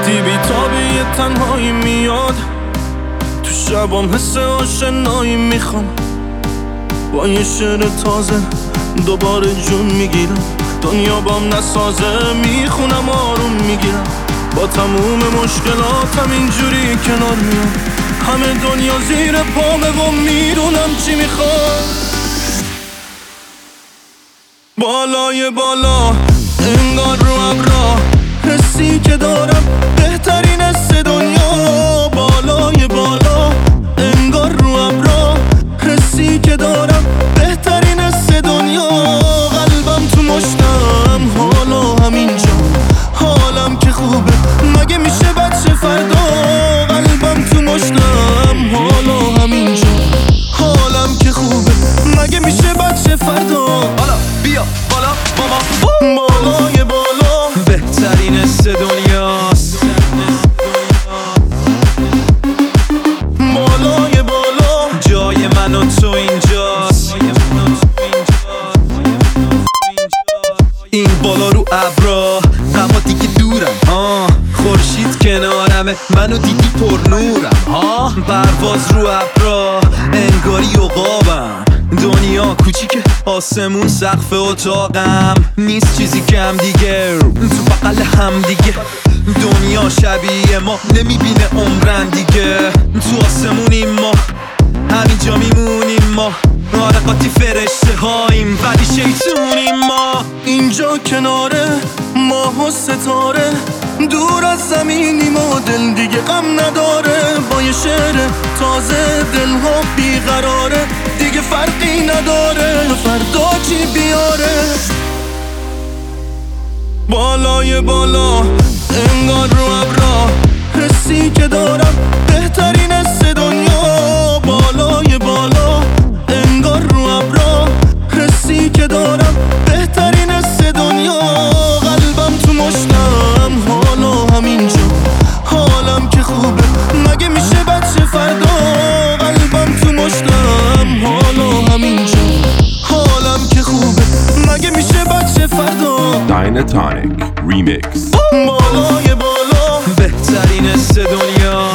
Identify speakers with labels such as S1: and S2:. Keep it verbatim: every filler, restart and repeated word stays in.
S1: وقتی بی تابی تنهایی میاد تو شبام حس آشنایی میخوام، با یه شعر تازه دوباره جون میگیرم. دنیا بام نسازه میخونم آروم میگیرم، با تموم مشکلاتم اینجوری کنار میام. همه دنیا زیر پامه و میدونم چی میخوام. بالای بالا انگار رو ابرا، حسی که دارم بهترین حس دنیا. بالای بالا انگار رو ابرا، حسی که دارم بهترین حس دنیا. قلبم تو مشتم حالا همینجا، حالم که خوبه مگه میشه بچه فردا. قلبم تو مشتم حالا همینجا، حالم که خوبه مگه میشه بچه فردا.
S2: حالا بیا بالا بابا،
S1: بالای بالا
S2: بهترین حس دنیاست.
S1: بالای بالا
S2: جای من و تو اینجاست. این بالا رو ابرا، غما دیگه دورم ها، خورشید کنارمه منو دیدی پر نورم ها. پرواز رو ابرا انگاری عقابم، دنیا کوچیکه آسمون سقف اتاقم. نیست چیزی کم دیگه تو بغل هم دیگه، دنیا شبیه ما نمیبینه عمرن دیگه. تو آسمونیم ما همینجا میمونیم ما، آره قاطی فرشته هاییم ولی شیطونیم ما.
S1: اینجا کناره ماه و ستاره، دور از زمینیم و دل دیگه غم نداره. با یه شعر تازه دلها بیقراره، دیگه فرقی نداره فردا چی بیاره. بالای بالا انگار رو ابرا، حسی که دارم بهترین حس دنیا. بالای بالا انگار رو ابرا، حسی که دارم بهترین حس دنیا. قلبم تو مشتم حالا همینجا، حالم که خوبه مگه میشه بچه فردا. قلبم تو مشتم حالا همینجا، حالم که خوبه مگه میشه بچه فردا.
S3: Dynatonic Remix.
S1: بالای بالا
S2: بهترین حس دنیا.